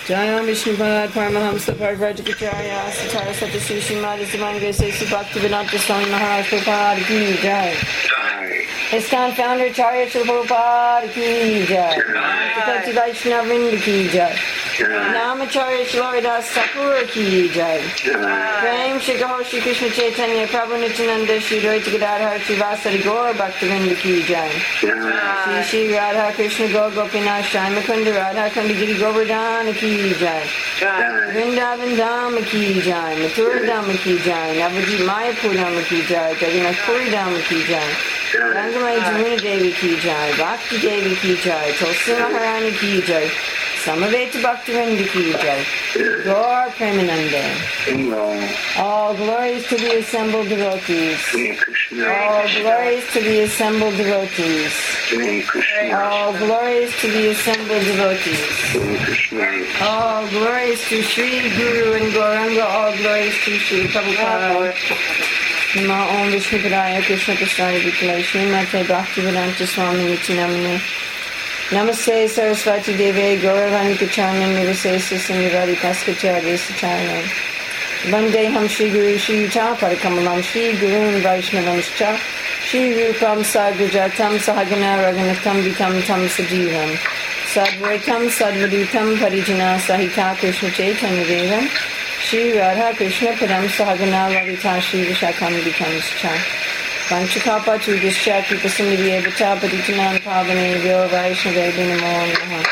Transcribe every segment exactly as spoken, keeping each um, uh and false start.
Jayam Vishnupad Paramahamsa Parvrajacharya Satara Satasushi Madhya Divine Grace Bhaktivedanta Swami Maharaj Prabhupada Ki Jai. ISKCON founder Acharya Srila Prabhupada Ki Jai. Namaste Vaishnavin Ki Jai. Namacharya Shloridas Sakur Ki Jai. Prem Shri Gaur Shri Krishna Chaitanya Prabhu Nityananda Shri Advaita Gadadhar Shri Vasari Gaur Bhaktivinoda Ki Jai. Shri Shri Radha Krishna Gaur Gopinath Shri Mukunda Radha Kundi Giri Govardhana Ki Jai. Vrindavan Dhama Ki Jai. Mathura Dhama Ki Jai. Navadvip Mayapur Dhama Ki Jai. Jagannath Puri Dhama Ki Jai. Rangamai Jamuna Devi Ki Jai. Bhakti Devi Ki Jai. Tulsi Maharani Ki Jai. Samaveta Bhaktivinoda Ki Jai. Gaur Premanande. All glories to the assembled devotees. All glories to the assembled devotees. All glories to the assembled devotees. All glories to Sri Guru and Gauranga. All glories to Sri Prabhupada. Namo Om Vishnu Padaya Krishna Prasthaya Bhutale Srimate Bhaktivedanta Swami Nityanamane. Namaste Saraswati Deve Gauravani Kacharnan Nivasesa Sindhivadi Paskacharya Sacharnan. Vandeham Shri Guru Shri Yuta Padakamalam Shri Gurun Vaishnavanscha Shri Rupam Sagrajatam Sahagana Raganatam Vitam Tam Sajivam Sadvaitam Sadvadutam Parijana Sahita Krishna Chaitanya Devam Shri Radha Krishna Padam Sahagana Lavita Shri Vishakam Vitamscha Vanchakapa Chudischa Kipasindhi Evata Patichanan Pavane Vyo Vaishnavedi Namo Namaha.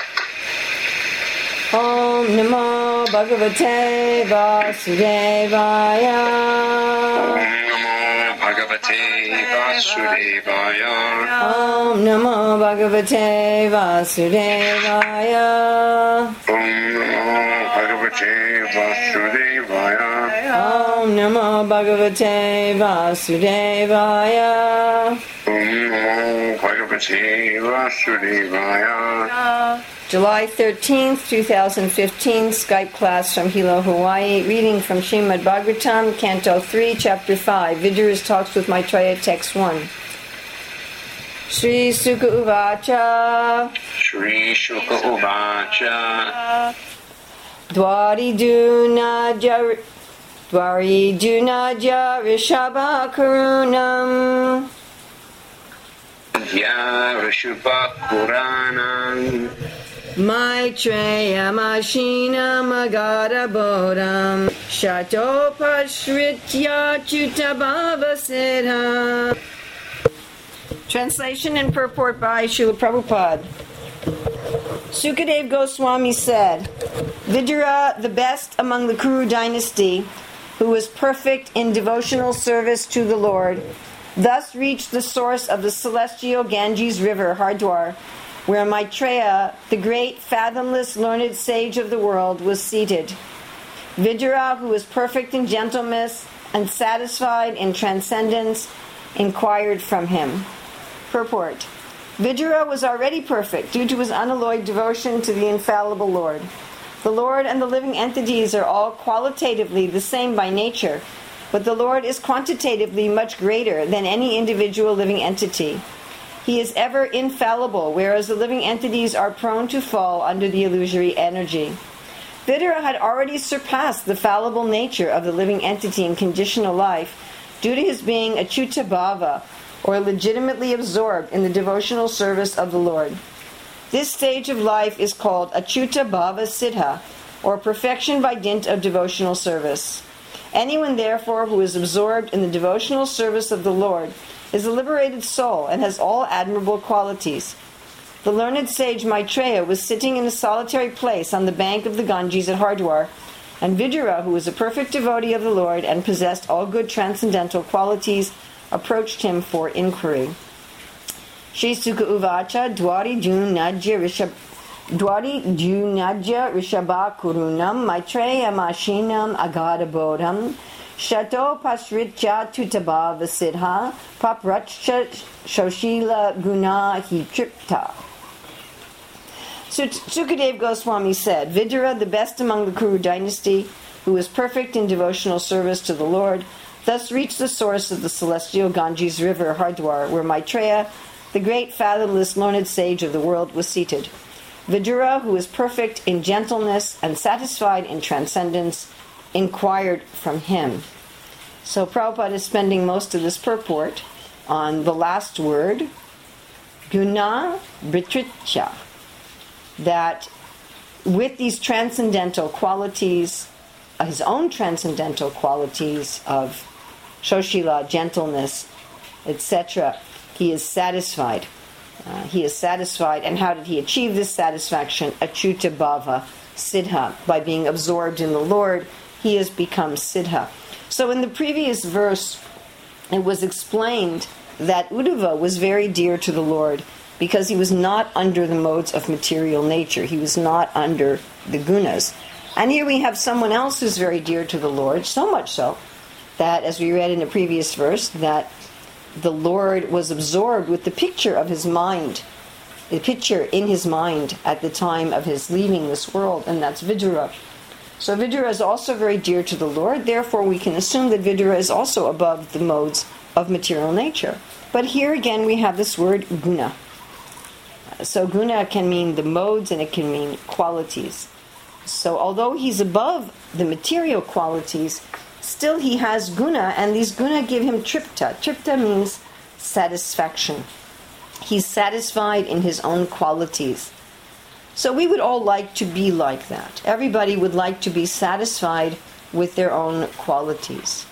Om Namo Bhagavate Vasudevaya. Om Namo Bhagavate Vasudevaya. Om Namo Bhagavate Vasudevaya. Om Namo Bhagavate Vasudevaya. Om Namo Bhagavate Vasudevaya. Om Namo Bhagavate Vasudevaya. July thirteenth, twenty fifteen, Skype class from Hilo, Hawaii. Reading from Srimad Bhagavatam, Canto three, Chapter five. Viduras talks with Maitreya, Text one. Shri Sukha Uvacha. Shri Shuka Uvacha. Dwari Dunaja Dwari Dunaja Rishabha Karunam. Ya Rishubha Puranam. Maitreya Mashina Magada Bodham Shatopashritya Chutabhava Siddha. Translation and purport by Srila Prabhupada. Sukadev Goswami said, Vidura, the best among the Kuru dynasty, who was perfect in devotional service to the Lord, thus reached the source of the celestial Ganges River, Hardwar, where Maitreya, the great fathomless learned sage of the world, was seated. Vidura, who was perfect in gentleness and satisfied in transcendence, inquired from him. Purport. Vidura was already perfect due to his unalloyed devotion to the infallible Lord. The Lord and the living entities are all qualitatively the same by nature, but the Lord is quantitatively much greater than any individual living entity. He is ever infallible, whereas the living entities are prone to fall under the illusory energy. Vidura had already surpassed the fallible nature of the living entity in conditional life due to his being achyuta bhava, or legitimately absorbed in the devotional service of the Lord. This stage of life is called achyuta bhava siddha, or perfection by dint of devotional service. Anyone, therefore, who is absorbed in the devotional service of the Lord is a liberated soul and has all admirable qualities. The learned sage Maitreya was sitting in a solitary place on the bank of the Ganges at Hardwar, and Vidura, who was a perfect devotee of the Lord and possessed all good transcendental qualities, approached him for inquiry. Shri Sukha Uvacha Dwari Junajya Rishab Dwari Junajya Rishabha Kurunam Maitreya Mashinam Agada Bodham Shato Pasritya Tutabhava Siddha Papracha Shoshila Guna Hi Tripta. Sukadev Goswami said, Vidura, the best among the Kuru dynasty, who was perfect in devotional service to the Lord, thus reached the source of the celestial Ganges River, Hardwar, where Maitreya, the great fathomless learned sage of the world, was seated. Vidura, who is perfect in gentleness and satisfied in transcendence, inquired from him. So Prabhupada is spending most of this purport on the last word, guna britritya, that with these transcendental qualities, his own transcendental qualities of shoshila, gentleness, et cetera, he is satisfied. Uh, he is satisfied. And how did he achieve this satisfaction? Achyuta bhava, siddha. By being absorbed in the Lord, he has become siddha. So in the previous verse, it was explained that Uddhava was very dear to the Lord because he was not under the modes of material nature. He was not under the gunas. And here we have someone else who's very dear to the Lord, so much so that, as we read in the previous verse, that the Lord was absorbed with the picture of his mind, the picture in his mind at the time of his leaving this world, and that's Vidura. So Vidura is also very dear to the Lord, therefore we can assume that Vidura is also above the modes of material nature. But here again we have this word guna. So guna can mean the modes and it can mean qualities. So although he's above the material qualities, still he has guna, and these guna give him tripta. Tripta means satisfaction. He's satisfied in his own qualities. So we would all like to be like that. Everybody would like to be satisfied with their own qualities.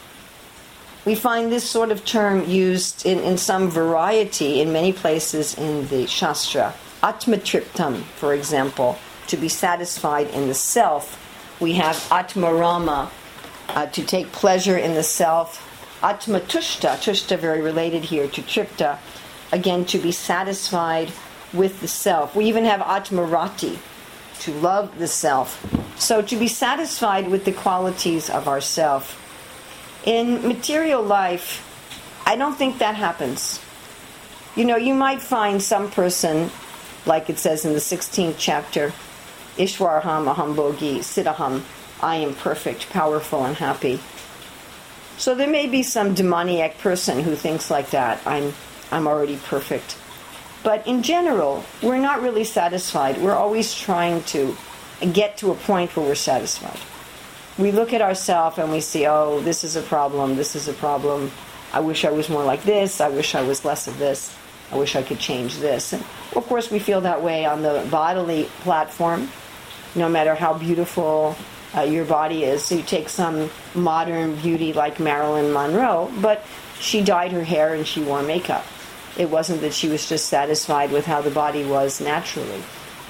We find this sort of term used in, in some variety in many places in the Shastra. Atmatriptam, for example, to be satisfied in the self. We have Atmarama, uh, to take pleasure in the self. Atmatushta, tushta very related here to tripta, again to be satisfied with the self. We even have Atmarati, to love the self. So to be satisfied with the qualities of ourself. In material life, I don't think that happens. You know, you might find some person, like it says in the sixteenth chapter, Ishwarham aham bogi siddhaham, I am perfect, powerful, and happy. So there may be some demoniac person who thinks like that, I'm I'm already perfect. But in general, we're not really satisfied. We're always trying to get to a point where we're satisfied. We look at ourselves and we see, oh, this is a problem, this is a problem. I wish I was more like this. I wish I was less of this. I wish I could change this. And of course, we feel that way on the bodily platform, no matter how beautiful uh, your body is. So you take some modern beauty like Marilyn Monroe, but she dyed her hair and she wore makeup. It wasn't that she was just satisfied with how the body was naturally.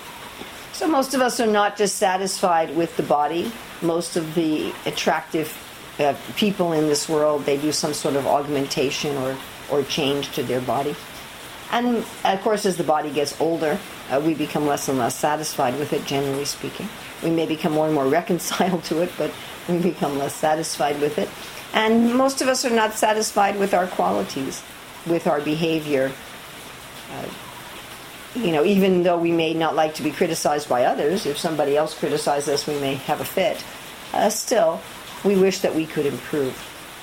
So most of us are not just satisfied with the body. Most of the attractive uh, people in this world, they do some sort of augmentation or, or change to their body. And of course, as the body gets older, uh, we become less and less satisfied with it, generally speaking. We may become more and more reconciled to it, but we become less satisfied with it. And most of us are not satisfied with our qualities, with our behavior. Uh, you know, even though we may not like to be criticized by others, if somebody else criticizes us, we may have a fit. Uh, still, we wish that we could improve.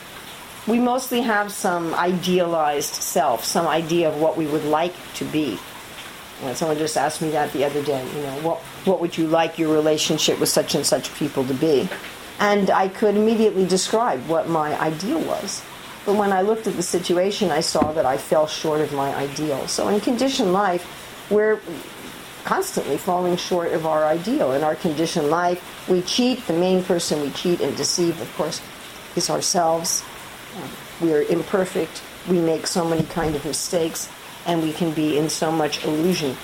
We mostly have some idealized self, some idea of what we would like to be. And someone just asked me that the other day, you know, what, what would you like your relationship with such and such people to be? And I could immediately describe what my ideal was. But when I looked at the situation, I saw that I fell short of my ideal. So in conditioned life, we're constantly falling short of our ideal. In our conditioned life, we cheat. The main person we cheat and deceive, of course, is ourselves. Um, we are imperfect. We make so many kind of mistakes, and we can be in so much illusion.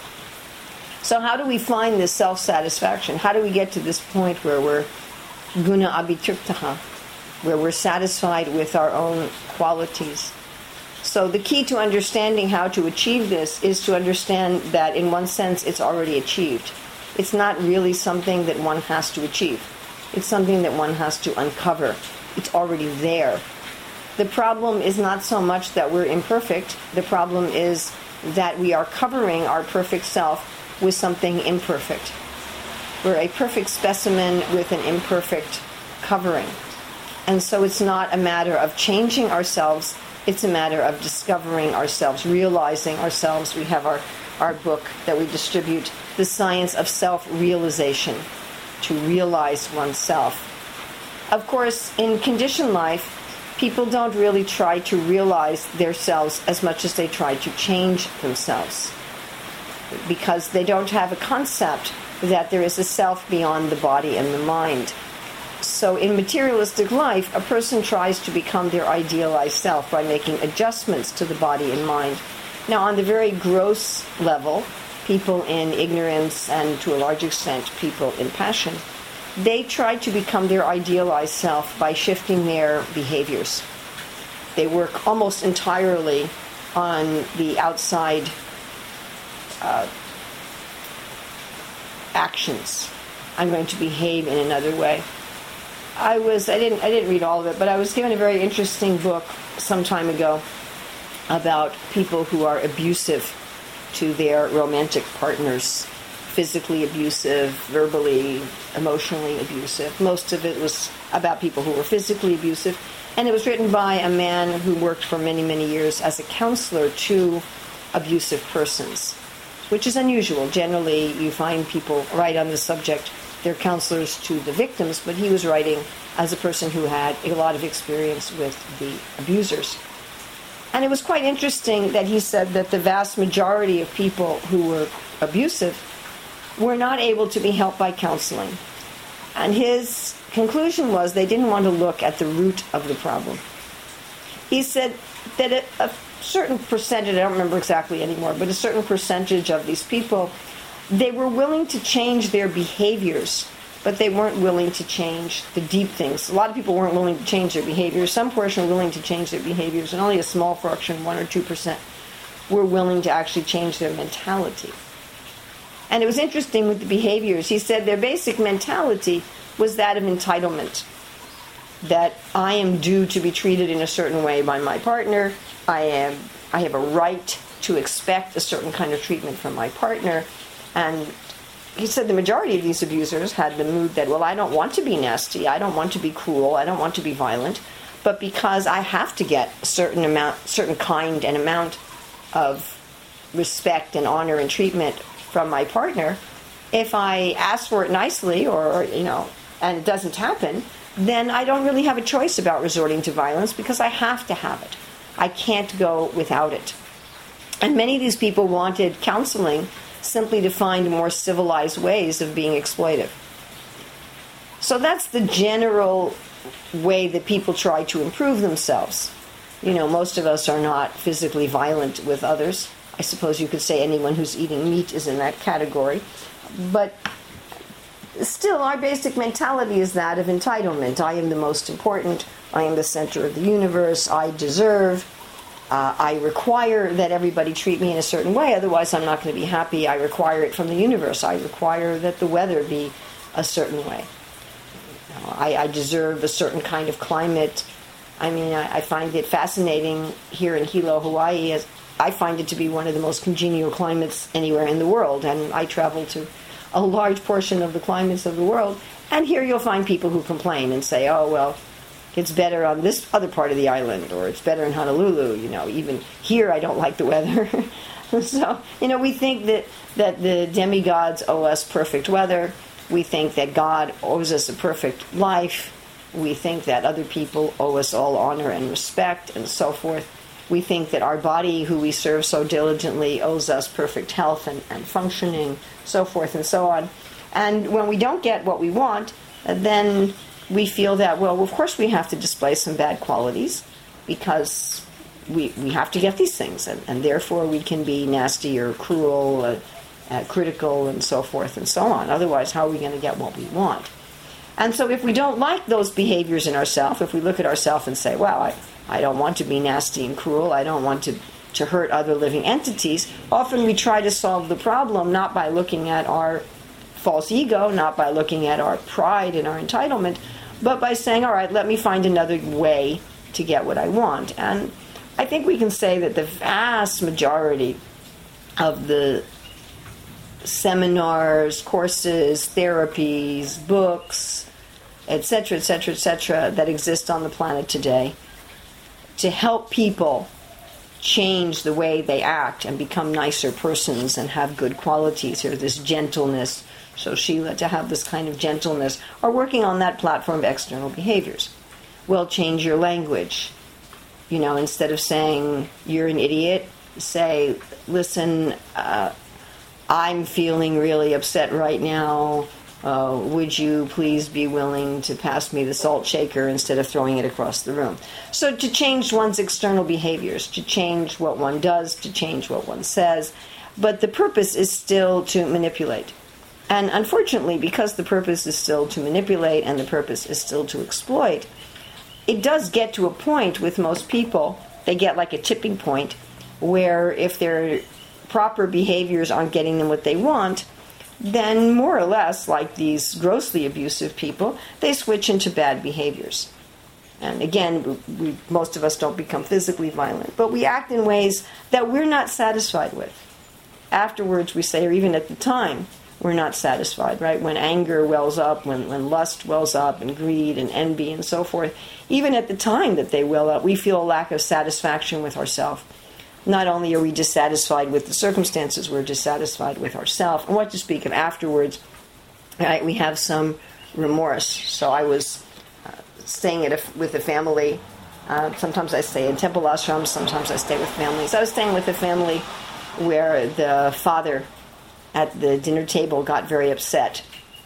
So how do we find this self-satisfaction? How do we get to this point where we're guna abhitriptaha, where we're satisfied with our own qualities? So the key to understanding how to achieve this is to understand that in one sense it's already achieved. It's not really something that one has to achieve. It's something that one has to uncover. It's already there. The problem is not so much that we're imperfect. The problem is that we are covering our perfect self with something imperfect. We're a perfect specimen with an imperfect covering. And so it's not a matter of changing ourselves. It's a matter of discovering ourselves, realizing ourselves. We have our, our book that we distribute, The Science of Self-Realization, to realize oneself. Of course, in conditioned life, people don't really try to realize themselves as much as they try to change themselves, because they don't have a concept that there is a self beyond the body and the mind. So in materialistic life, a person tries to become their idealized self by making adjustments to the body and mind. Now, on the very gross level, people in ignorance and to a large extent people in passion, they try to become their idealized self by shifting their behaviors. They work almost entirely on the outside uh, actions. I'm going to behave in another way. I was I didn't I didn't read all of it, but I was given a very interesting book some time ago about people who are abusive to their romantic partners, physically abusive, verbally, emotionally abusive. Most of it was about people who were physically abusive, and it was written by a man who worked for many, many years as a counselor to abusive persons, which is unusual. Generally, you find people write on the subject, they're counselors to the victims, but he was writing as a person who had a lot of experience with the abusers. And it was quite interesting that he said that the vast majority of people who were abusive were not able to be helped by counseling. And his conclusion was they didn't want to look at the root of the problem. He said that a, a certain percentage, I don't remember exactly anymore, but a certain percentage of these people, they were willing to change their behaviors, but they weren't willing to change the deep things. A lot of people weren't willing to change their behaviors. Some portion were willing to change their behaviors, and only a small fraction, one or two percent, were willing to actually change their mentality. And it was interesting with the behaviors. He said their basic mentality was that of entitlement, that I am due to be treated in a certain way by my partner. I am. I have a right to expect a certain kind of treatment from my partner. And he said the majority of these abusers had the mood that, well, I don't want to be nasty, I don't want to be cruel, I don't want to be violent, but because I have to get a certain amount, certain kind and amount of respect and honor and treatment from my partner, if I ask for it nicely, or, you know, and it doesn't happen, then I don't really have a choice about resorting to violence because I have to have it. I can't go without it. And many of these people wanted counseling simply to find more civilized ways of being exploitive. So that's the general way that people try to improve themselves. You know, most of us are not physically violent with others. I suppose you could say anyone who's eating meat is in that category. But still, our basic mentality is that of entitlement. I am the most important. I am the center of the universe. I deserve. Uh, I require that everybody treat me in a certain way, otherwise I'm not going to be happy. I require it from the universe. I require that the weather be a certain way. You know, I, I deserve a certain kind of climate. I mean, I, I find it fascinating here in Hilo, Hawaii. As I find it to be one of the most congenial climates anywhere in the world, and I travel to a large portion of the climates of the world, and here you'll find people who complain and say, oh, well, it's better on this other part of the island, or it's better in Honolulu. You know, even here I don't like the weather. So, you know, we think that, that the demigods owe us perfect weather. We think that God owes us a perfect life. We think that other people owe us all honor and respect and so forth. We think that our body, who we serve so diligently, owes us perfect health and, and functioning, so forth and so on. And when we don't get what we want, then we feel that, well, of course we have to display some bad qualities because we we have to get these things, and, and therefore we can be nasty or cruel, uh, uh, critical, and so forth and so on. Otherwise, how are we going to get what we want? And so if we don't like those behaviors in ourselves, if we look at ourselves and say, well, I, I don't want to be nasty and cruel, I don't want to, to hurt other living entities, often we try to solve the problem not by looking at our false ego, not by looking at our pride and our entitlement, but by saying, all right, let me find another way to get what I want. And I think we can say that the vast majority of the seminars, courses, therapies, books, et cetera, et cetera, et cetera, that exist on the planet today to help people change the way they act and become nicer persons and have good qualities, or this gentleness. So Sheila, to have this kind of gentleness, are working on that platform of external behaviors. Well, change your language. You know, instead of saying, you're an idiot, say, listen, uh, I'm feeling really upset right now. Uh, would you please be willing to pass me the salt shaker instead of throwing it across the room? So to change one's external behaviors, to change what one does, to change what one says. But the purpose is still to manipulate. And unfortunately, because the purpose is still to manipulate and the purpose is still to exploit, it does get to a point with most people, they get like a tipping point, where if their proper behaviors aren't getting them what they want, then more or less, like these grossly abusive people, they switch into bad behaviors. And again, we, most of us don't become physically violent, but we act in ways that we're not satisfied with. Afterwards, we say, or even at the time, we're not satisfied, right? When anger wells up, when, when lust wells up, and greed and envy and so forth, even at the time that they well up, we feel a lack of satisfaction with ourselves. Not only are we dissatisfied with the circumstances, we're dissatisfied with ourselves. And what to speak of afterwards, right, we have some remorse. So I was uh, staying at a, with a family. Uh, sometimes I stay in temple ashrams, sometimes I stay with families. I was staying with a family where the father at the dinner table got very upset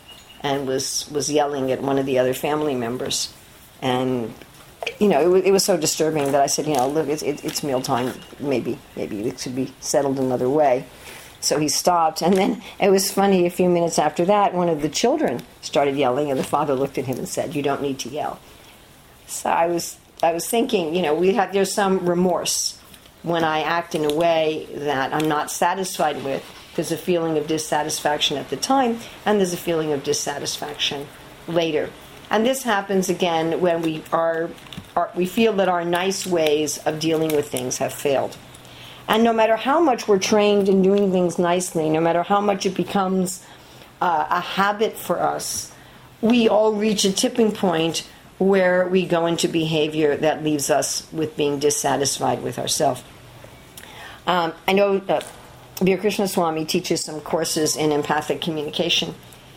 and was, was yelling at one of the other family members. And you know, it was, it was so disturbing that I said, you know, look, it's, it, it's mealtime. Maybe, maybe it should be settled another way. So he stopped. And then it was funny, a few minutes after that, one of the children started yelling, and the father looked at him and said, you don't need to yell. So I was I was thinking, you know, we have, there's some remorse when I act in a way that I'm not satisfied with. There's a feeling of dissatisfaction at the time, and there's a feeling of dissatisfaction later. And this happens again when we are, are we feel that our nice ways of dealing with things have failed. And no matter how much we're trained in doing things nicely, no matter how much it becomes uh, a habit for us, we all reach a tipping point where we go into behavior that leaves us with being dissatisfied with ourselves. Um, I know uh, Veer Krishna Swami teaches some courses in empathic communication.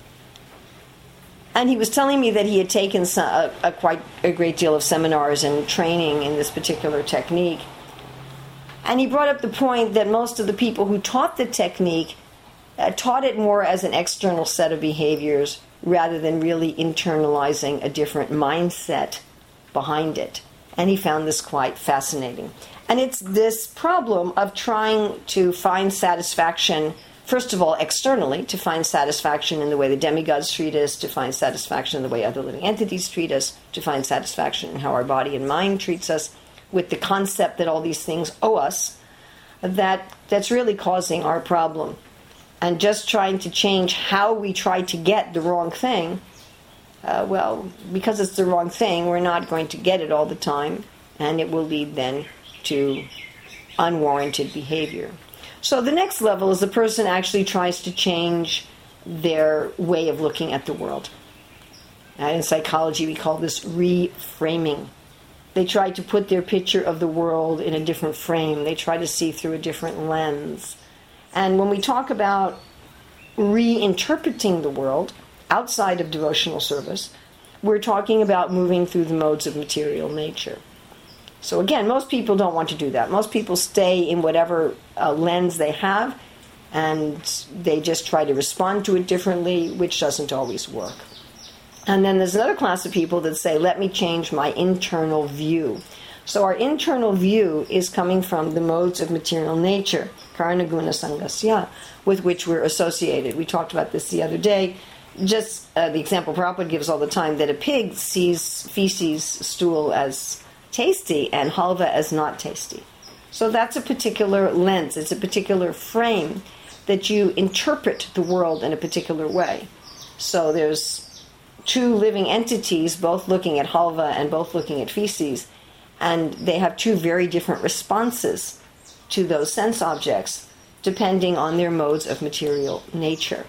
And he was telling me that he had taken some, a, a quite a great deal of seminars and training in this particular technique. And he brought up the point that most of the people who taught the technique uh, taught it more as an external set of behaviors rather than really internalizing a different mindset behind it. And he found this quite fascinating. And it's this problem of trying to find satisfaction, first of all, externally, to find satisfaction in the way the demigods treat us, to find satisfaction in the way other living entities treat us, to find satisfaction in how our body and mind treats us, with the concept that all these things owe us, that that's really causing our problem. And just trying to change how we try to get the wrong thing, uh, well, because it's the wrong thing, we're not going to get it all the time, and it will lead then to unwarranted behavior. So the next level is the person actually tries to change their way of looking at the world. And in psychology, we call this reframing. They try to put their picture of the world in a different frame. They try to see through a different lens. And when we talk about reinterpreting the world outside of devotional service, we're talking about moving through the modes of material nature. So again, most people don't want to do that. Most people stay in whatever uh, lens they have, and they just try to respond to it differently, which doesn't always work. And then there's another class of people that say, let me change my internal view. So our internal view is coming from the modes of material nature, karana guna sangasya, with which we're associated. We talked about this the other day. Just uh, the example Prabhupada gives all the time, that a pig sees feces, stool as tasty and halva as not tasty. So that's a particular lens. It's a particular frame that you interpret the world in a particular way. So there's two living entities, both looking at halva and both looking at feces, and they have two very different responses to those sense objects depending on their modes of material nature.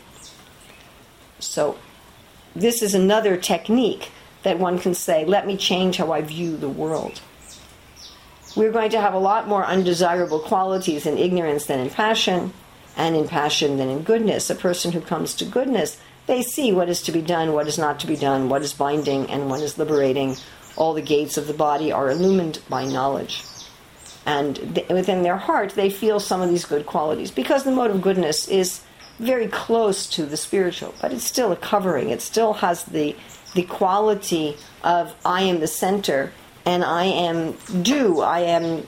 So this is another technique that one can say, let me change how I view the world. we're going to have a lot more undesirable qualities in ignorance than in passion, and in passion than in goodness. A person who comes to goodness, they see what is to be done, what is not to be done, what is binding, and what is liberating. All the gates of the body are illumined by knowledge. And th- within their heart, they feel some of these good qualities, because the mode of goodness is very close to the spiritual, but it's still a covering. It still has the the quality of I am the center, and I am due, I am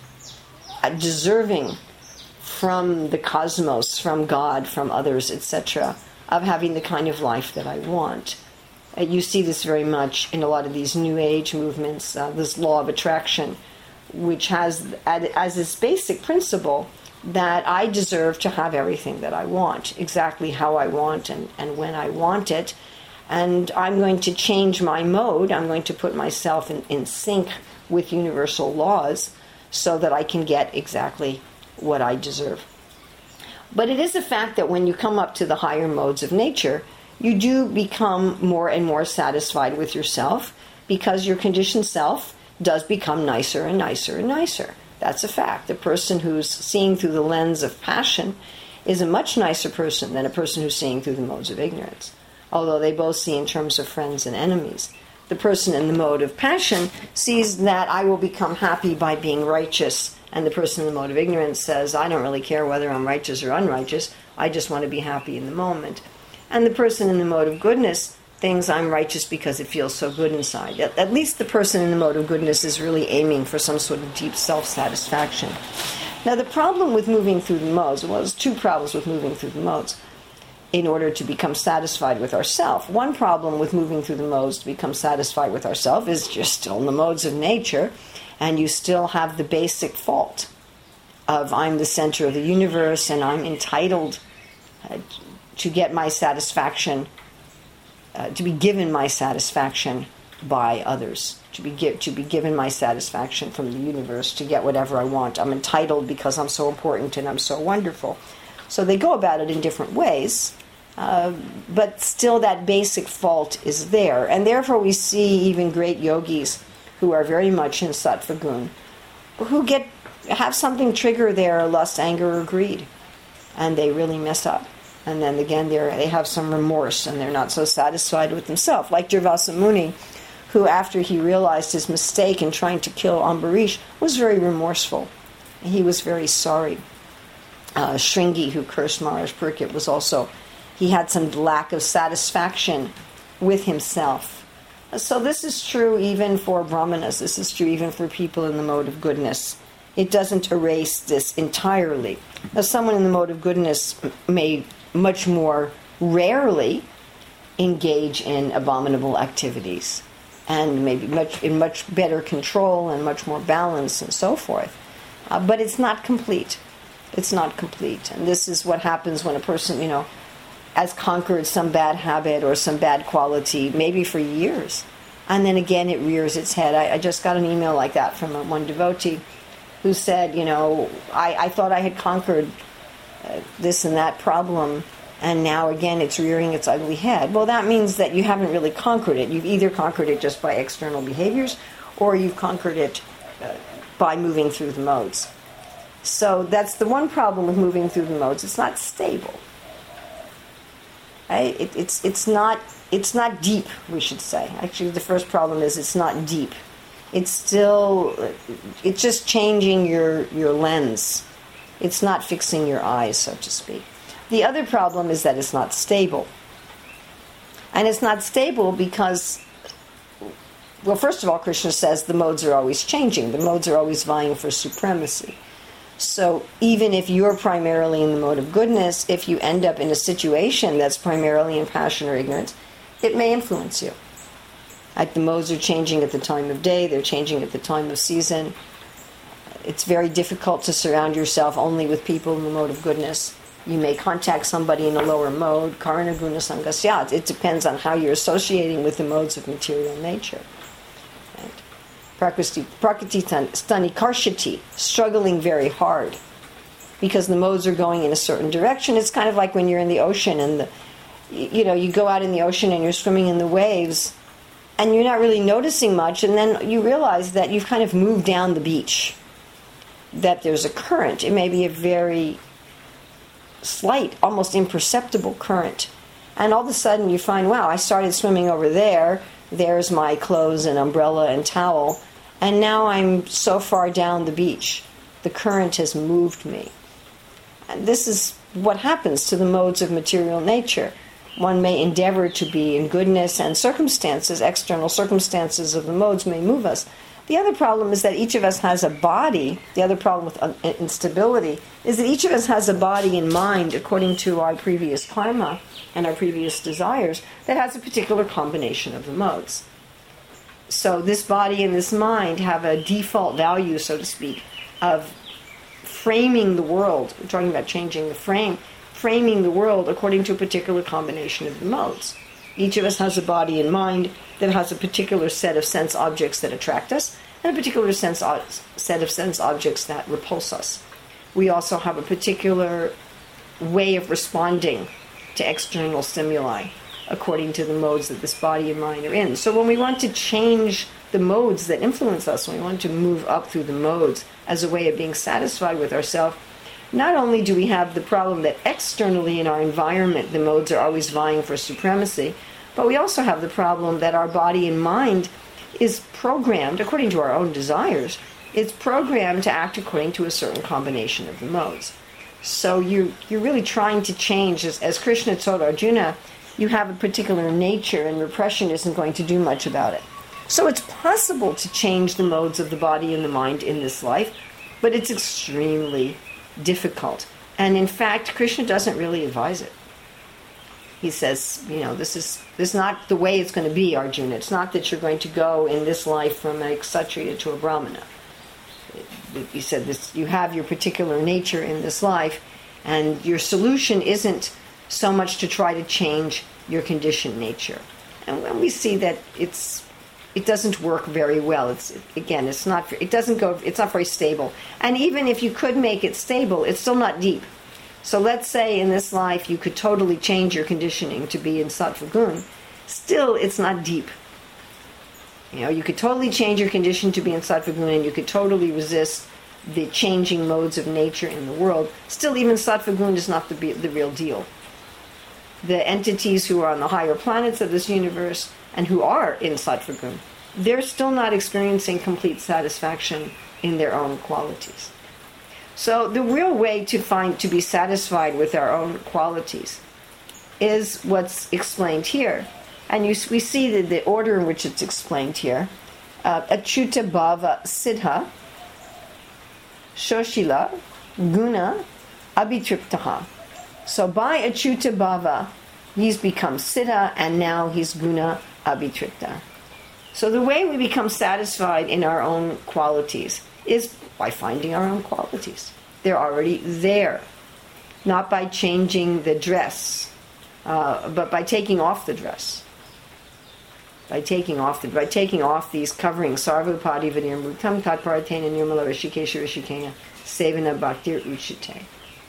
deserving from the cosmos, from God, from others, et cetera, of having the kind of life that I want. Uh, you see this very much in a lot of these New Age movements, uh, this law of attraction, which has as its basic principle that I deserve to have everything that I want, exactly how I want and, and when I want it. And I'm going to change my mode. I'm going to put myself in, in sync with universal laws so that I can get exactly what I deserve. But it is a fact that when you come up to the higher modes of nature, you do become more and more satisfied with yourself, because your conditioned self does become nicer and nicer and nicer. That's a fact. The person who's seeing through the lens of passion is a much nicer person than a person who's seeing through the modes of ignorance, although they both see in terms of friends and enemies. The person in the mode of passion sees that I will become happy by being righteous, and the person in the mode of ignorance says, I don't really care whether I'm righteous or unrighteous, I just want to be happy in the moment. And the person in the mode of goodness thinks I'm righteous because it feels so good inside. At, at least the person in the mode of goodness is really aiming for some sort of deep self-satisfaction. Now the problem with moving through the modes, well, there's two problems with moving through the modes in order to become satisfied with ourself. One problem with moving through the modes to become satisfied with ourself is you're still in the modes of nature, and you still have the basic fault of I'm the center of the universe and I'm entitled uh, to get my satisfaction, uh, to be given my satisfaction by others, to be give, to be given my satisfaction from the universe, to get whatever I want. I'm entitled because I'm so important and I'm so wonderful. So they go about it in different ways, uh, but still that basic fault is there. And therefore we see even great yogis who are very much in sattva gun, who get have something trigger their lust, anger, or greed, and they really mess up. And then again, they they have some remorse, and they're not so satisfied with themselves. Like Durvasa Muni, who after he realized his mistake in trying to kill Ambarish, was very remorseful. He was very sorry. Uh, Shringi, who cursed Maharaj Parikshit, was also, he had some lack of satisfaction with himself. So this is true even for brahmanas. This is true even for people in the mode of goodness. It doesn't erase this entirely. Now, someone in the mode of goodness may much more rarely engage in abominable activities, and maybe much in much better control and much more balance and so forth. Uh, but it's not complete. It's not complete. And this is what happens when a person, you know, has conquered some bad habit or some bad quality, maybe for years. And then again it rears its head. I, I just got an email like that from a, one devotee who said, you know, I, I thought I had conquered uh, this and that problem, and now again it's rearing its ugly head. Well, that means that you haven't really conquered it. You've either conquered it just by external behaviors, or you've conquered it uh, by moving through the modes. So that's the one problem with moving through the modes. It's not stable. Right? It, it's it's not it's not deep, we should say. Actually, the first problem is it's not deep. It's still it's just changing your your lens. It's not fixing your eyes, so to speak. The other problem is that it's not stable. And it's not stable because, well, first of all, Krishna says the modes are always changing. The modes are always vying for supremacy. So even if you're primarily in the mode of goodness, if you end up in a situation that's primarily in passion or ignorance, it may influence you. Like the modes are changing at the time of day, they're changing at the time of season. It's very difficult to surround yourself only with people in the mode of goodness. You may contact somebody in a lower mode, karana guna sangasya. It depends on how you're associating with the modes of material nature. Prakriti, prakriti stani karshati, struggling very hard because the modes are going in a certain direction. It's kind of like when you're in the ocean and the, you know, you go out in the ocean and you're swimming in the waves, and you're not really noticing much, and then you realize that you've kind of moved down the beach, that there's a current. It may be a very slight, almost imperceptible current, and all of a sudden you find, wow, I started swimming over there, there's my clothes and umbrella and towel, and now I'm so far down the beach. The current has moved me. And this is what happens to the modes of material nature. One may endeavor to be in goodness, and circumstances, external circumstances of the modes may move us. The other problem is that each of us has a body. The other problem with instability is that each of us has a body and mind, according to our previous karma and our previous desires, that has a particular combination of the modes. So this body and this mind have a default value, so to speak, of framing the world. We're talking about changing the frame. Framing the world according to a particular combination of the modes. Each of us has a body and mind that has a particular set of sense objects that attract us, and a particular sense o- set of sense objects that repulse us. We also have a particular way of responding to external stimuli according to the modes that this body and mind are in. So when we want to change the modes that influence us, when we want to move up through the modes as a way of being satisfied with ourselves, not only do we have the problem that externally in our environment the modes are always vying for supremacy, but we also have the problem that our body and mind is programmed, according to our own desires, it's programmed to act according to a certain combination of the modes. So you, you're really trying to change, as, as Krishna told Arjuna, you have a particular nature and repression isn't going to do much about it. So it's possible to change the modes of the body and the mind in this life, but it's extremely difficult. And in fact, Krishna doesn't really advise it. He says, you know, this is this is not the way it's going to be, Arjuna. It's not that you're going to go in this life from a Kshatriya to a Brahmana. He said, this, you have your particular nature in this life, and your solution isn't so much to try to change your conditioned nature. And when we see that it's it doesn't work very well. It's again, it's not. It doesn't go. It's not very stable. And even if you could make it stable, it's still not deep. So let's say in this life you could totally change your conditioning to be in Sattva Gun. Still, it's not deep. You know, you could totally change your condition to be in Sattva Gun, and you could totally resist the changing modes of nature in the world. Still, even Sattva Gun is not the be- the real deal. The entities who are on the higher planets of this universe and who are in Sattva Gun, they're still not experiencing complete satisfaction in their own qualities. So the real way to find to be satisfied with our own qualities is what's explained here. And you, we see the, the order in which it's explained here. Uh, Achyuta Bhava Siddha, Shoshila, Guna, Abhitriptaha. So by Achyuta Bhava, he's become Siddha, and now he's Guna Abhitripta. So the way we become satisfied in our own qualities is by finding our own qualities. They're already there. Not by changing the dress, uh, but by taking off the dress. By taking off the, by taking off these coverings, Sarvapadi Vidir Muktam Tatparatena Nirmala Rishikesha Rishikena Sevana Bhaktir Uchite.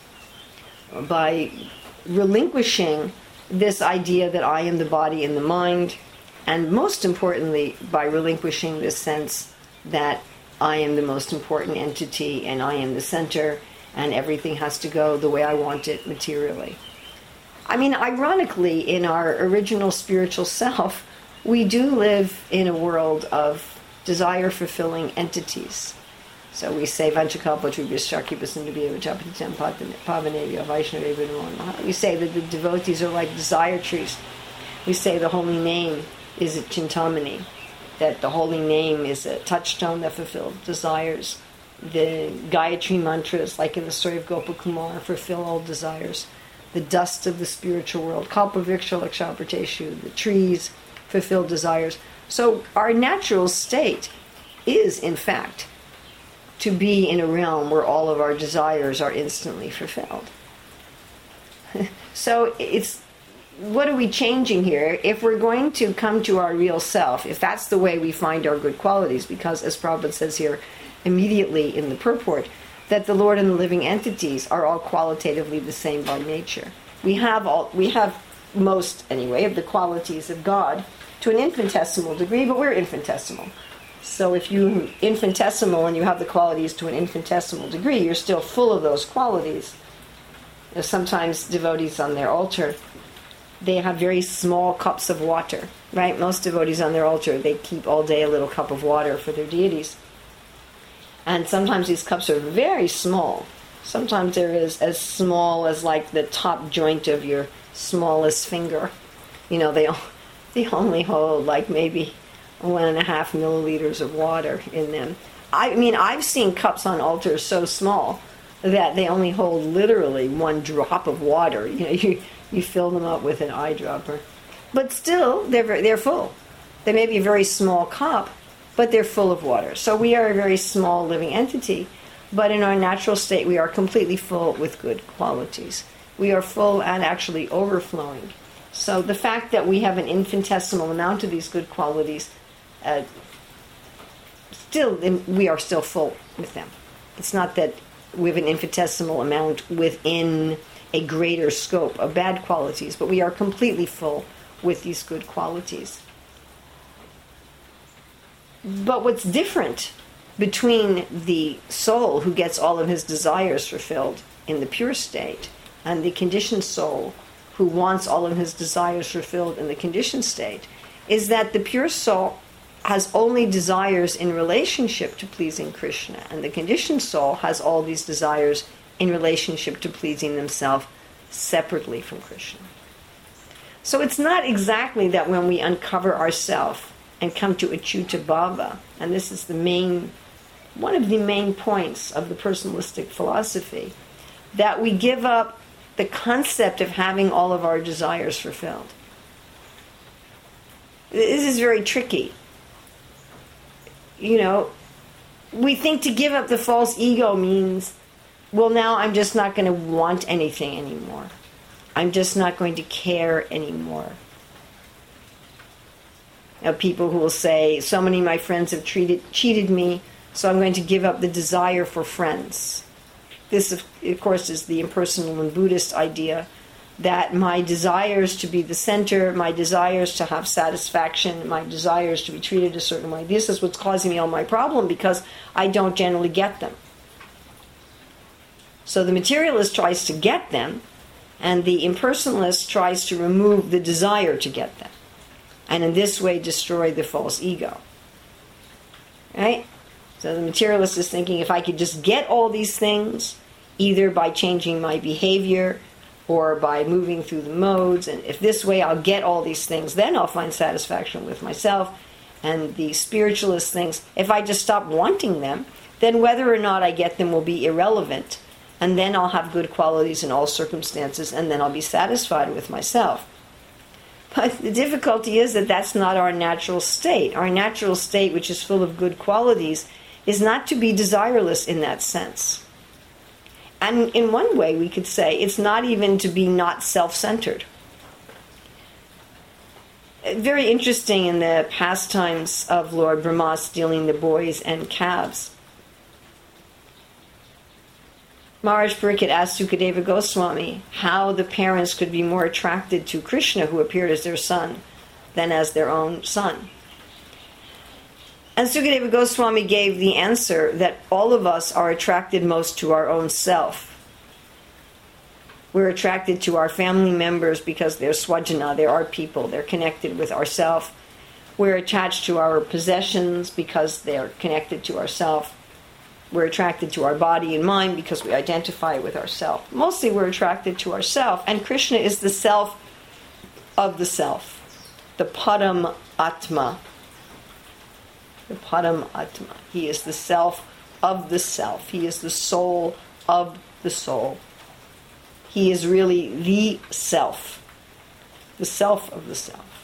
By relinquishing this idea that I am the body and the mind, and most importantly, by relinquishing this sense that I am the most important entity and I am the center and everything has to go the way I want it materially. I mean, ironically, in our original spiritual self, we do live in a world of desire-fulfilling entities. So we say, we say that the devotees are like desire trees. We say the holy name is a Chintamani, that the holy name is a touchstone that fulfills desires. The Gayatri mantras, like in the story of Gopakumar, fulfill all desires. The dust of the spiritual world, Kalpavriksha Lakshaparteshu, the trees fulfill desires. So our natural state is, in fact, to be in a realm where all of our desires are instantly fulfilled. So it's, what are we changing here? If we're going to come to our real self, if that's the way we find our good qualities, because as Prabhupada says here immediately in the purport, that the Lord and the living entities are all qualitatively the same by nature. We have all, we have most anyway, of the qualities of God to an infinitesimal degree, but we're infinitesimal. So if you're infinitesimal and you have the qualities to an infinitesimal degree, you're still full of those qualities. You know, sometimes devotees on their altar, they have very small cups of water, right? Most devotees on their altar, they keep all day a little cup of water for their deities. And sometimes these cups are very small. Sometimes they're as, as small as like the top joint of your smallest finger. You know, they, they only hold like maybe one and a half milliliters of water in them. I mean, I've seen cups on altars so small that they only hold literally one drop of water. You know, you, you fill them up with an eyedropper. But still, they're very, they're full. They may be a very small cup, but they're full of water. So we are a very small living entity, but in our natural state we are completely full with good qualities. We are full and actually overflowing. So the fact that we have an infinitesimal amount of these good qualities, uh, still we are still full with them. It's not that we have an infinitesimal amount within a greater scope of bad qualities, but we are completely full with these good qualities. But what's different between the soul who gets all of his desires fulfilled in the pure state and the conditioned soul who wants all of his desires fulfilled in the conditioned state is that the pure soul has only desires in relationship to pleasing Krishna, and the conditioned soul has all these desires in relationship to pleasing themselves separately from Krishna. So it's not exactly that when we uncover ourselves and come to Achyuta Bhava, and this is the main, one of the main points of the personalistic philosophy, that we give up the concept of having all of our desires fulfilled. This is very tricky. You know, we think to give up the false ego means, well, now I'm just not going to want anything anymore. I'm just not going to care anymore. You know, people who will say, so many of my friends have treated, cheated me, so I'm going to give up the desire for friends. This, of, of course, is the impersonal and Buddhist idea that my desires to be the center, my desires to have satisfaction, my desires to be treated a certain way, this is what's causing me all my problem because I don't generally get them. So the materialist tries to get them, and the impersonalist tries to remove the desire to get them, and in this way destroy the false ego. Right? So the materialist is thinking, if I could just get all these things, either by changing my behavior or by moving through the modes, and if this way I'll get all these things, then I'll find satisfaction with myself. And the spiritualist thinks, if I just stop wanting them, then whether or not I get them will be irrelevant, and then I'll have good qualities in all circumstances, and then I'll be satisfied with myself. But the difficulty is that that's not our natural state. Our natural state, which is full of good qualities, is not to be desireless in that sense. And in one way, we could say it's not even to be not self-centered. Very interesting in the pastimes of Lord Brahma stealing the boys and calves. Maharaj Pariksit asked Sukadeva Goswami how the parents could be more attracted to Krishna, who appeared as their son, than as their own son. And Sukadeva Goswami gave the answer that all of us are attracted most to our own self. We're attracted to our family members because they're swajana, they're our people, they're connected with ourself. We're attached to our possessions because they're connected to ourself. We're attracted to our body and mind because we identify with ourself. Mostly we're attracted to ourself, and Krishna is the self of the self, the Padam Atma. The Padam Atma. He is the self of the self. He is the soul of the soul. He is really the self, the self of the self.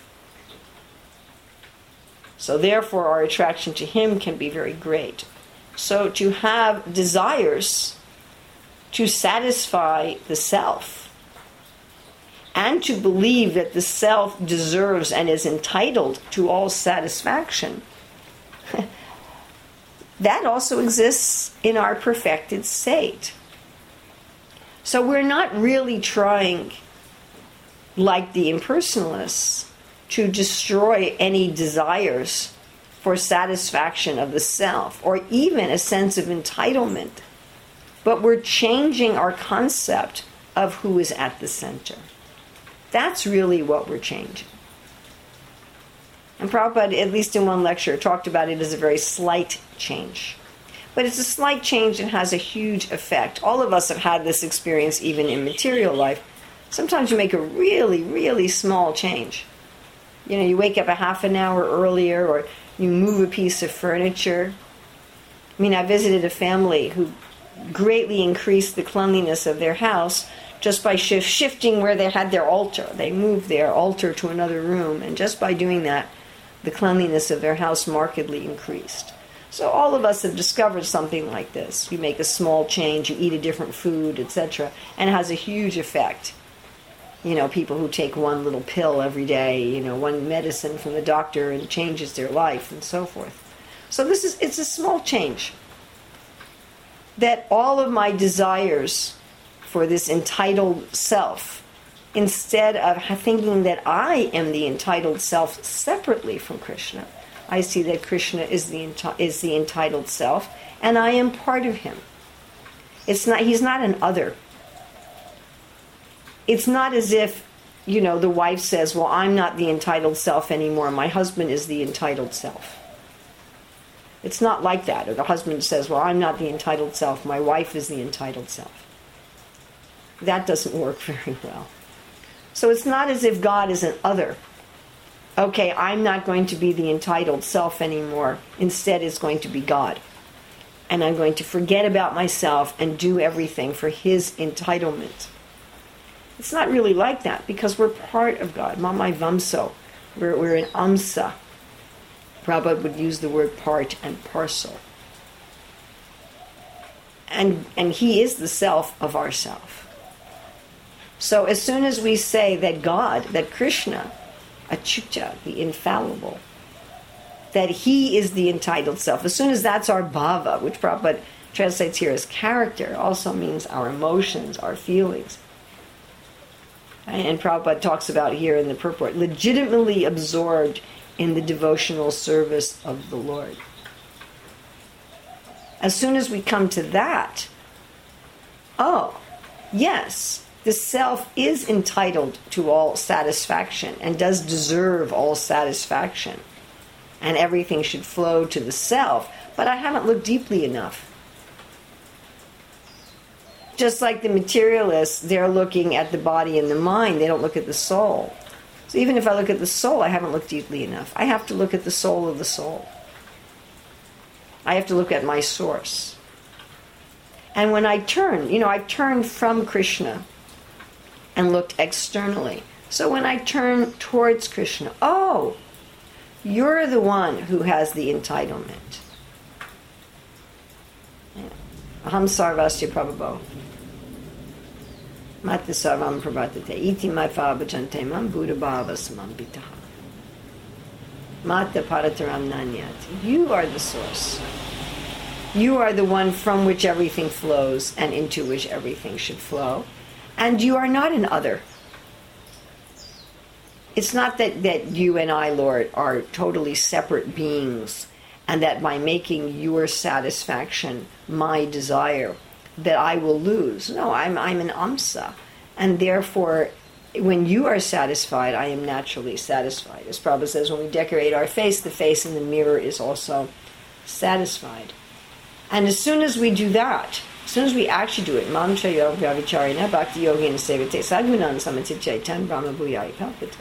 So therefore our attraction to him can be very great. So to have desires to satisfy the self and to believe that the self deserves and is entitled to all satisfaction, that also exists in our perfected state. So we're not really trying like the impersonalists, to destroy any desires for satisfaction of the self, or even a sense of entitlement. But we're changing our concept of who is at the center. That's really what we're changing. And Prabhupada, at least in one lecture, talked about it as a very slight change. But it's a slight change and has a huge effect. All of us have had this experience even in material life. Sometimes you make a really, really small change. You know, you wake up a half an hour earlier, or you move a piece of furniture. I mean, I visited a family who greatly increased the cleanliness of their house just by shift, shifting where they had their altar. They moved their altar to another room, and just by doing that, the cleanliness of their house markedly increased. So all of us have discovered something like this. You make a small change, you eat a different food, et cetera, and it has a huge effect. You know, people who take one little pill every day, you know, one medicine from the doctor, and it changes their life, and so forth. So this is, it's a small change. That all of my desires for this entitled self, instead of thinking that I am the entitled self separately from Krishna, I see that Krishna is the enti- is the entitled self, and I am part of him. It's not, he's not an other. It's not as if, you know, the wife says, well, I'm not the entitled self anymore. My husband is the entitled self. It's not like that. Or the husband says, well, I'm not the entitled self. My wife is the entitled self. That doesn't work very well. So it's not as if God is an other. Okay, I'm not going to be the entitled self anymore. Instead, it's going to be God. And I'm going to forget about myself and do everything for his entitlement. It's not really like that, because we're part of God. Mamai Vamso. We're, we're an amsa. Prabhupada would use the word part and parcel. And, and he is the self of ourself. So as soon as we say that God, that Krishna, Achyuta, the infallible, that he is the entitled self, as soon as that's our bhava, which Prabhupada translates here as character, also means our emotions, our feelings. And Prabhupada talks about here in the purport, legitimately absorbed in the devotional service of the Lord. As soon as we come to that, oh, yes, the self is entitled to all satisfaction and does deserve all satisfaction. And everything should flow to the self, but I haven't looked deeply enough. Just like the materialists, they're looking at the body and the mind. They don't look at the soul. So even if I look at the soul, I haven't looked deeply enough. I have to look at the soul of the soul. I have to look at my source. And when I turn, you know, I've turned from Krishna and looked externally. So when I turn towards Krishna, oh, you're the one who has the entitlement. Aham sarvasya prabhavo. Mata sarvam prabhatate. Iti maifa bhajante mam buddha bhavas mam bitaha. Mata parataram nanyat. You are the source. You are the one from which everything flows and into which everything should flow. And you are not an other. It's not that, that you and I, Lord, are totally separate beings, and that by making your satisfaction my desire, that I will lose. No, I'm I'm an amsa. And therefore, when you are satisfied, I am naturally satisfied. As Prabhupada says, when we decorate our face, the face in the mirror is also satisfied. And as soon as we do that, as soon as we actually do it, Mam cha yoga vicharina bhakti yogina sevate sadgunan samati chaitan brahma bhuyai kalpate.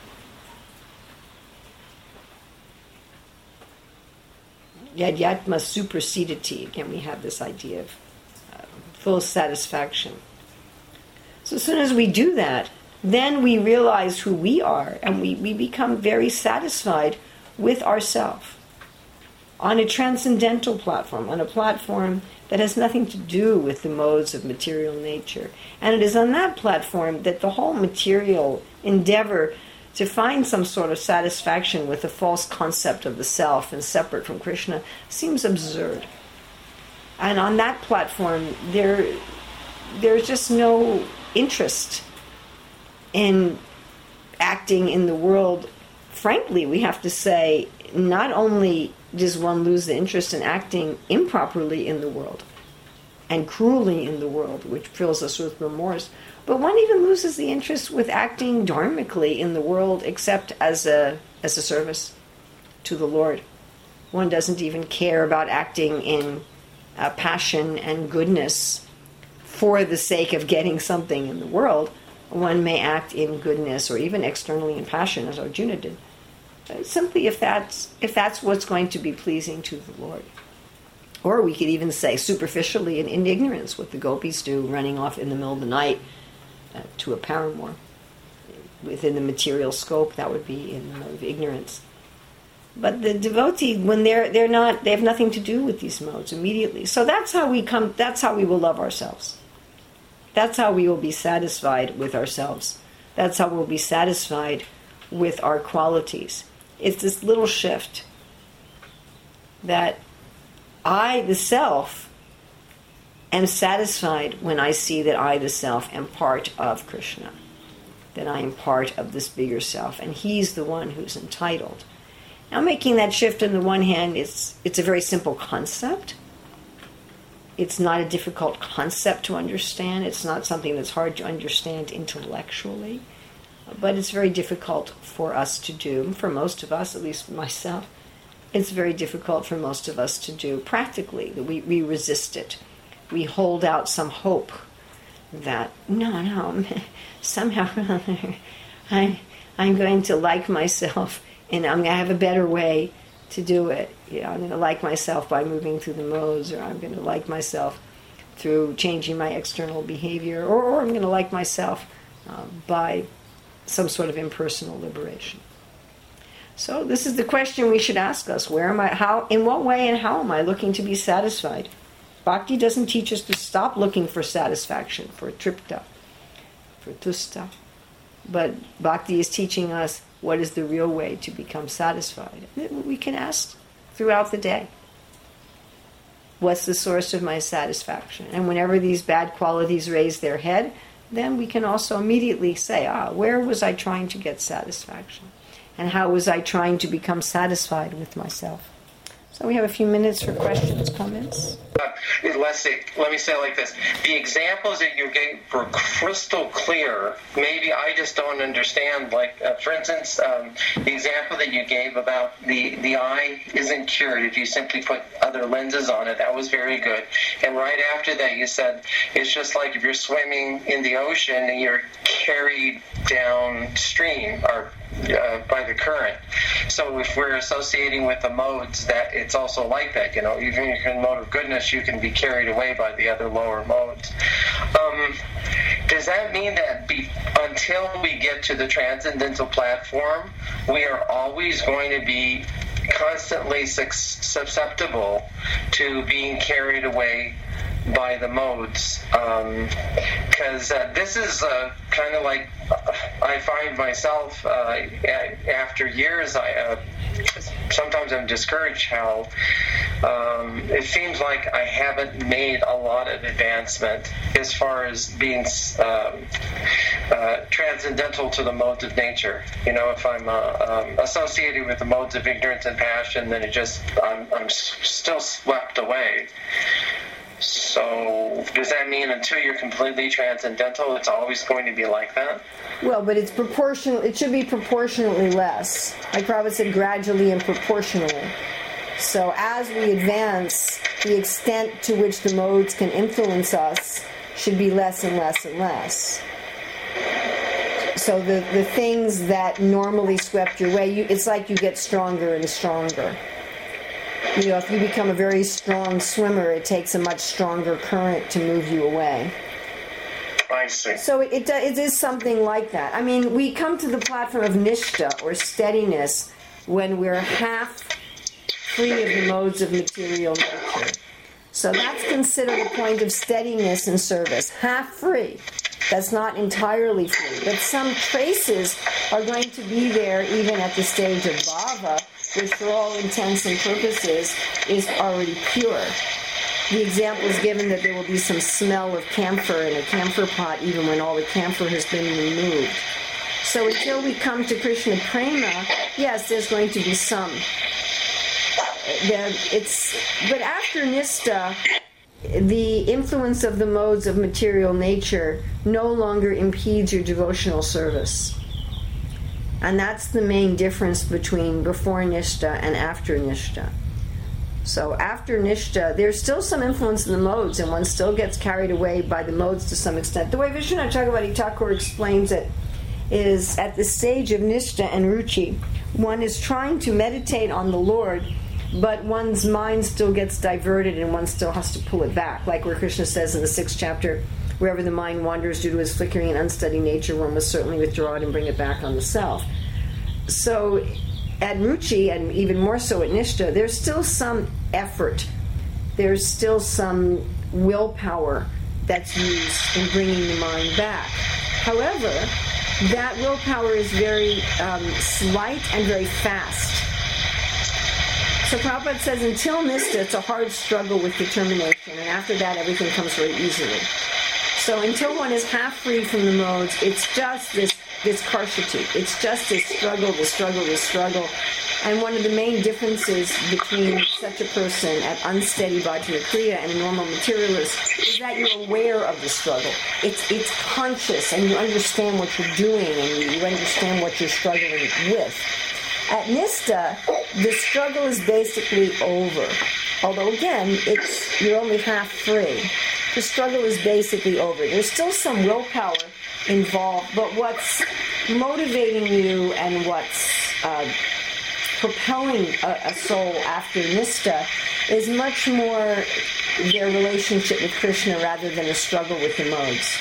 Yadyatma supersedity. Again, we have this idea of uh, full satisfaction. So as soon as we do that, then we realize who we are, and we, we become very satisfied with ourselves on a transcendental platform, on a platform that has nothing to do with the modes of material nature. And it is on that platform that the whole material endeavor to find some sort of satisfaction with the false concept of the self and separate from Krishna seems absurd. And on that platform, there, there's just no interest in acting in the world, frankly, we have to say, not only does one lose the interest in acting improperly in the world and cruelly in the world, which fills us with remorse, but one even loses the interest with acting dharmically in the world, except as a as a service to the Lord. One doesn't even care about acting in uh, passion and goodness for the sake of getting something in the world. One may act in goodness or even externally in passion, as Arjuna did, uh, simply if that's if that's what's going to be pleasing to the Lord. Or we could even say superficially in, in ignorance, what the gopis do, running off in the middle of the night uh, to a paramour. Within the material scope, that would be in the mode of ignorance. But the devotee, when they're they're not, they have nothing to do with these modes immediately. So that's how we come. That's how we will love ourselves. That's how we will be satisfied with ourselves. That's how we'll be satisfied with our qualities. It's this little shift that I, the self, am satisfied when I see that I, the self, am part of Krishna. That I am part of this bigger self, and he's the one who's entitled. Now, making that shift on the one hand, it's it's a very simple concept. It's not a difficult concept to understand. It's not something that's hard to understand intellectually, but it's very difficult for us to do. For most of us, at least for myself, it's very difficult for most of us to do practically. We, we resist it. We hold out some hope that, no, no, somehow I, I'm going to like myself, and I'm going to have a better way to do it. You know, I'm going to like myself by moving through the modes, or I'm going to like myself through changing my external behavior, or, or I'm going to like myself uh, by some sort of impersonal liberation. So this is the question we should ask us: Where am I? How? In what way and how am I looking to be satisfied? Bhakti doesn't teach us to stop looking for satisfaction, for tripta, for tusta. But Bhakti is teaching us what is the real way to become satisfied. We can ask throughout the day, what's the source of my satisfaction? And whenever these bad qualities raise their head, then we can also immediately say, ah, where was I trying to get satisfaction? And how was I trying to become satisfied with myself? So we have a few minutes for questions, comments. Uh, Leslie, let me say it like this. The examples that you gave were crystal clear. Maybe I just don't understand. Like, uh, for instance, um, the example that you gave about the, the eye isn't cured if you simply put other lenses on it. That was very good. And right after that, you said it's just like if you're swimming in the ocean and you're carried downstream or Uh, by the current. So if we're associating with the modes, that it's also like that. You know, even if you're in the mode of goodness, you can be carried away by the other lower modes. Um, does that mean that be, until we get to the transcendental platform, we are always going to be constantly su- susceptible to being carried away by the modes? Because um, uh, this is uh, kind of like uh, I find myself uh, after years, I uh, sometimes I'm discouraged how um, it seems like I haven't made a lot of advancement as far as being um, uh, transcendental to the modes of nature. You know, if I'm uh, um, associated with the modes of ignorance and passion, then it just I'm, I'm still swept away. So does that mean until you're completely transcendental, it's always going to be like that? Well, but it's proportional. It should be proportionately less. Like Prabhupada said, gradually and proportionally. So as we advance, the extent to which the modes can influence us should be less and less and less. So the, the things that normally swept your way, you, it's like you get stronger and stronger. You know, if you become a very strong swimmer, it takes a much stronger current to move you away. I see. So it, it, it is something like that. I mean, we come to the platform of nishta, or steadiness, when we're half free of the modes of material nature. So that's considered a point of steadiness in service. Half free. That's not entirely free. But some traces are going to be there even at the stage of bhava, which for all intents and purposes is already pure. The example is given that there will be some smell of camphor in a camphor pot even when all the camphor has been removed. So until we come to Krishna Prema, yes, there's going to be some. There, it's, but after Nistha, the influence of the modes of material nature no longer impedes your devotional service. And that's the main difference between before Nistha and after Nistha. So after Nistha, there's still some influence in the modes, and one still gets carried away by the modes to some extent. The way Vishwanath Chakravarti Thakur explains it is at the stage of Nistha and Ruchi, one is trying to meditate on the Lord, but one's mind still gets diverted and one still has to pull it back. Like where Krishna says in the sixth chapter, wherever the mind wanders due to his flickering and unsteady nature, one must certainly withdraw it and bring it back on the self. So at Ruchi, and even more so at Nistha, there's still some effort. There's still some willpower that's used in bringing the mind back. However, that willpower is very um, slight and very fast. So Prabhupada says until Nistha, it's a hard struggle with determination, and after that everything comes very easily. So until one is half free from the modes, it's just this this karshati. It's just this struggle, this struggle, this struggle. And one of the main differences between such a person at unsteady Vajra Kriya and a normal materialist is that you're aware of the struggle. It's it's conscious, and you understand what you're doing, and you, you understand what you're struggling with. At Nistha, the struggle is basically over. Although again, it's you're only half free. The struggle is basically over. There's still some willpower involved, but what's motivating you and what's uh, propelling a, a soul after Nistha is much more their relationship with Krishna rather than a struggle with the modes.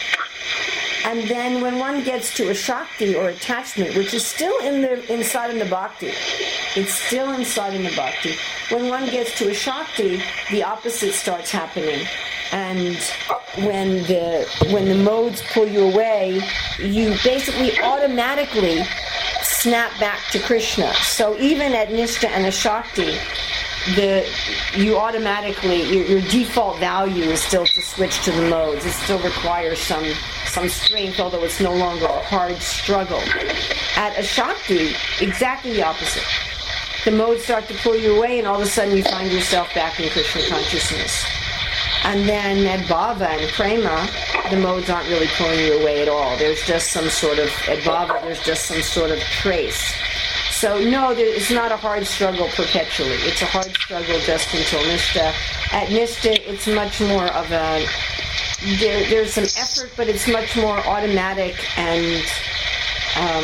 And then when one gets to a Shakti or attachment, which is still in the inside in the Bhakti, it's still inside in the Bhakti. When one gets to a Shakti, the opposite starts happening. And when the when the modes pull you away, you basically automatically snap back to Krishna. So even at Nistha and a Shakti, the you automatically your, your default value is still to switch to the modes. It still requires some some strength, although it's no longer a hard struggle. At a Shakti, exactly the opposite. The modes start to pull you away, and all of a sudden you find yourself back in Krishna consciousness. And then at Bhava and Prema, the modes aren't really pulling you away at all. There's just some sort of, at Bhava, there's just some sort of trace. So no, there, it's not a hard struggle perpetually. It's a hard struggle just until Nistha. At Nistha, it's much more of a, there, there's some effort, but it's much more automatic and um,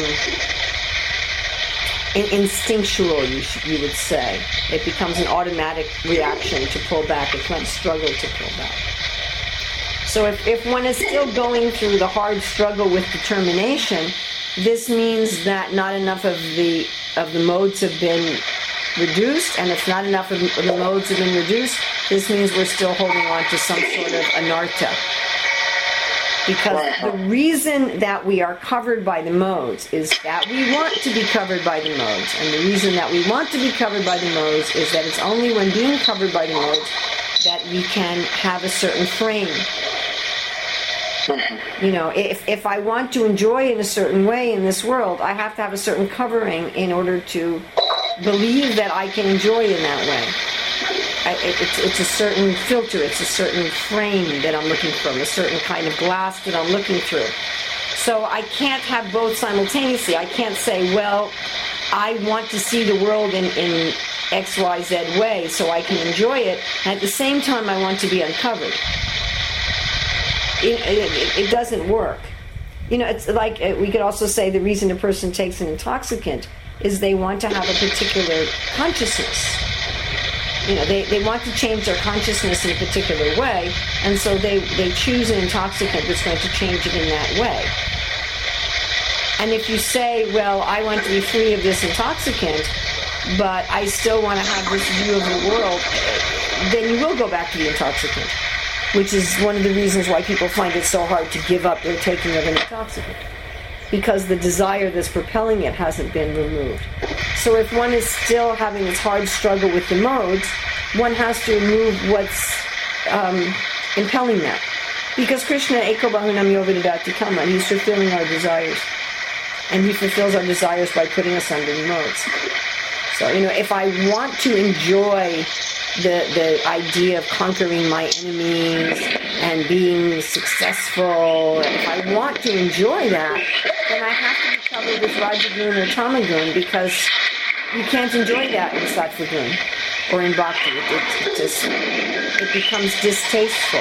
instinctual, you, sh- you would say. It becomes an automatic reaction to pull back. It's not a struggle to pull back. So if, if one is still going through the hard struggle with determination, this means that not enough of the of the modes have been reduced, and if not enough of the modes have been reduced, this means we're still holding on to some sort of anartha. Because the reason that we are covered by the modes is that we want to be covered by the modes. And the reason that we want to be covered by the modes is that it's only when being covered by the modes that we can have a certain frame. You know, if, if I want to enjoy in a certain way in this world, I have to have a certain covering in order to believe that I can enjoy in that way. I, it's, it's a certain filter, it's a certain frame that I'm looking from, a certain kind of glass that I'm looking through. So I can't have both simultaneously. I can't say, well, I want to see the world in, in X Y Z way so I can enjoy it, and at the same time I want to be uncovered. It, it, it doesn't work. You know, it's like uh, we could also say the reason a person takes an intoxicant is they want to have a particular consciousness. You know, they, they want to change their consciousness in a particular way, and so they, they choose an intoxicant that's going to change it in that way. And if you say, well, I want to be free of this intoxicant, but I still want to have this view of the world, then you will go back to the intoxicant, which is one of the reasons why people find it so hard to give up their taking of an intoxicant, because the desire that's propelling it hasn't been removed. So if one is still having this hard struggle with the modes, one has to remove what's um, impelling that. Because Krishna, Eko Bahunam Yovidadati Kama, he's fulfilling our desires. And he fulfills our desires by putting us under the modes. So, you know, if I want to enjoy the the idea of conquering my enemies and being successful, if I want to enjoy that, then I have to be covered with Rajagun or Tamagun, because you can't enjoy that in Sattvagun or in Bhakti. It, it, it, just, it becomes distasteful.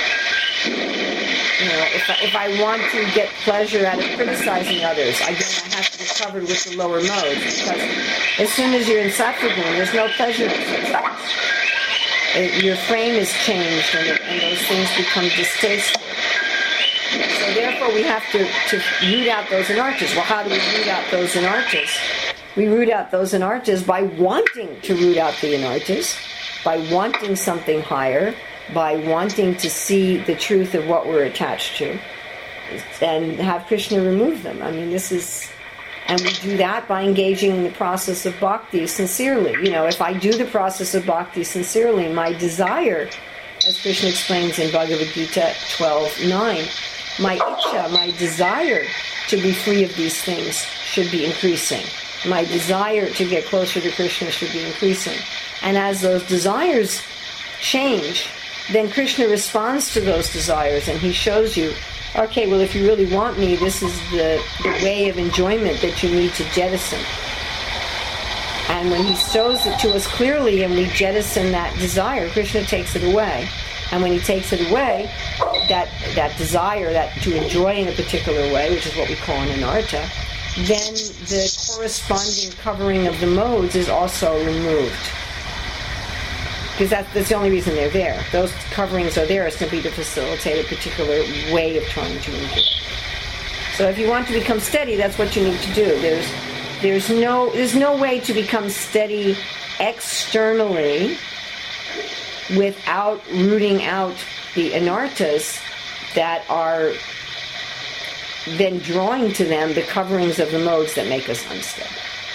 You know, if I, if I want to get pleasure out of criticizing others, again, I have to be covered with the lower modes, because as soon as you're in Sattvagun, there's no pleasure in such things. It, your frame is changed, and, it, and those things become distasteful. So therefore, we have to, to root out those anarthas. Well, how do we root out those anarthas? We root out those anarthas by wanting to root out the anarthas, by wanting something higher, by wanting to see the truth of what we're attached to, and have Krishna remove them. I mean, this is... And we do that by engaging in the process of bhakti sincerely. You know, if I do the process of bhakti sincerely, my desire, as Krishna explains in Bhagavad Gita twelve nine, my ichcha, my desire to be free of these things should be increasing. My desire to get closer to Krishna should be increasing. And as those desires change, then Krishna responds to those desires, and he shows you, okay, well, if you really want me, this is the, the way of enjoyment that you need to jettison. And when he shows it to us clearly and we jettison that desire, Krishna takes it away. And when he takes it away, that that desire that to enjoy in a particular way, which is what we call an anartha, then the corresponding covering of the modes is also removed. Because that, that's the only reason they're there. Those coverings are there simply to facilitate a particular way of trying to enjoy. So if you want to become steady, that's what you need to do. There's there's no there's no way to become steady externally without rooting out the anarthas that are then drawing to them the coverings of the modes that make us unsteady.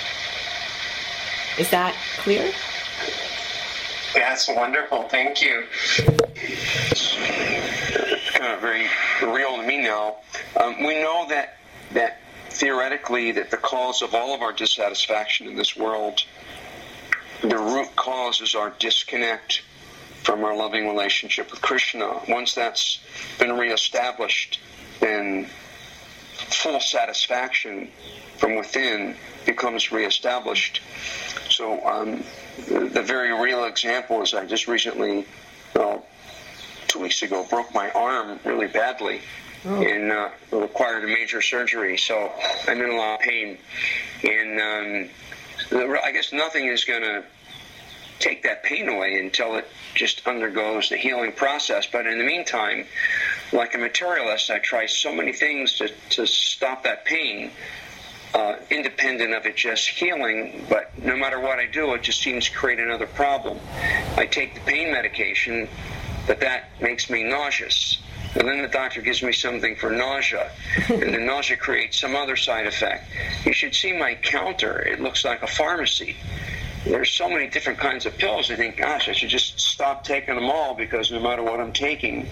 Is that clear? That's wonderful. Thank you. It's kind of very real to me now. Um, we know that that theoretically that the cause of all of our dissatisfaction in this world, the root cause is our disconnect from our loving relationship with Krishna. Once that's been reestablished, then full satisfaction from within becomes reestablished. So um, the, the very real example is I just recently, well, two weeks ago, broke my arm really badly. Oh. And uh, required a major surgery, so I'm in a lot of pain. And um, the, I guess nothing is going to take that pain away until it just undergoes the healing process. But in the meantime, like a materialist, I try so many things to, to stop that pain, uh, independent of it just healing. But no matter what I do, it just seems to create another problem. I take the pain medication, but that makes me nauseous. And then the doctor gives me something for nausea, and the nausea creates some other side effect. You should see my counter. It looks like a pharmacy. There's so many different kinds of pills. I think, gosh, I should just stop taking them all, because no matter what I'm taking,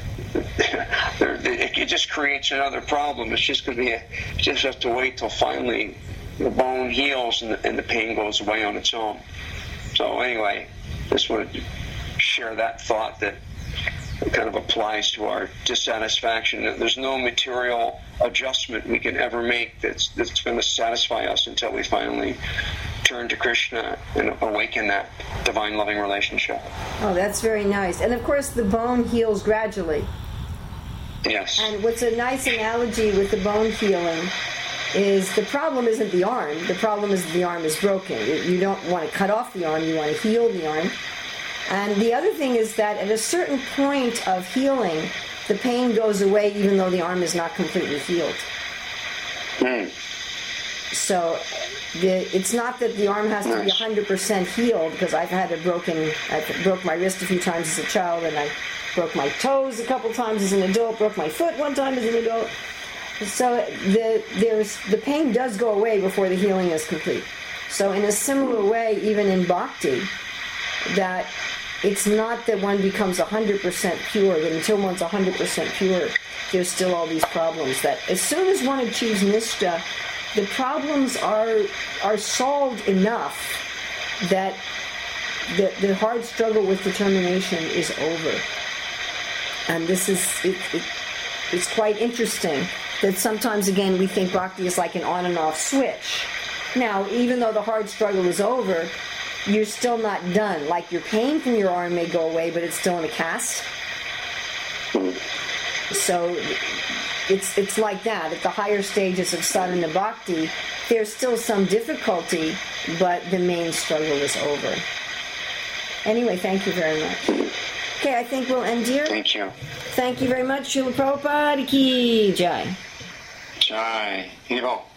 it just creates another problem. It's just going to be, a, you just have to wait till finally the bone heals and the, and the pain goes away on its own. So anyway, just wanted to share that thought that it kind of applies to our dissatisfaction. There's no material adjustment we can ever make that's that's going to satisfy us until we finally turn to Krishna and awaken that divine loving relationship. Oh, that's very nice. And of course, the bone heals gradually. Yes. And what's a nice analogy with the bone healing is the problem isn't the arm. The problem is the arm is broken. You don't want to cut off the arm. You want to heal the arm. And the other thing is that at a certain point of healing, the pain goes away even though the arm is not completely healed. Mm. So the, it's not that the arm has to be one hundred percent healed, because I've had a broken, I broke my wrist a few times as a child, and I broke my toes a couple times as an adult, broke my foot one time as an adult. So the, there's, the pain does go away before the healing is complete. So in a similar way, even in bhakti, that it's not that one becomes one hundred percent pure, that until one's one hundred percent pure, there's still all these problems. That as soon as one achieves nishta, the problems are are solved enough that the, the hard struggle with determination is over. And this is, it, it, it's quite interesting that sometimes, again, we think bhakti is like an on and off switch. Now, even though the hard struggle is over, you're still not done. Like your pain from your arm may go away, but it's still in a cast. So it's it's like that. At the higher stages of sadhana bhakti, there's still some difficulty, but the main struggle is over. Anyway, thank you very much. Okay, I think we'll end here. Thank you. Thank you very much. Srila Prabhupada Ki Jai. Jai. Here you go.